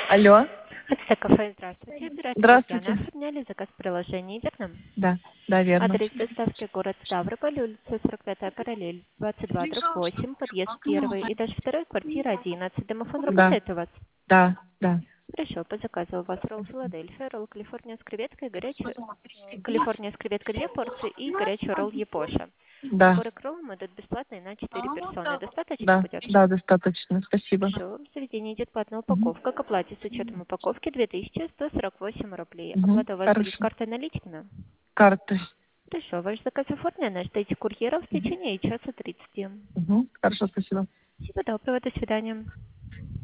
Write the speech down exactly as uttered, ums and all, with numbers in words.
Алло. Это кафе, здравствуйте. Оператор Татьяна. Здравствуйте. Оформляли заказ в приложении верно? Да, да, верно. Адрес доставки город Ставрополь, улица сорок пятая параллель, двадцать два дробь восемь, подъезд первый, этаж второй, квартира одиннадцать. Домофон Да, работает у вас? да, да. Хорошо, по заказу у вас ролл Филадельфия, ролл Калифорния с креветкой, горячая Калифорния с креветкой две порции и горячий ролл Япоша. Да, Наборы к роллам идут бесплатные на четыре персоны. Достаточно да, будет? да, достаточно. Спасибо. Хорошо. В заведении идет платная Мгм. упаковка. К оплате с учетом упаковки две тысячи сто сорок восемь рублей. Мгм. Оплата у вас будет Хорошо. картой наличными? Карты. Хорошо. Ваш заказ оформлен. Ждите курьера в Мгм. течение часа тридцати. Мгм. Хорошо, спасибо. Всего доброго. До свидания.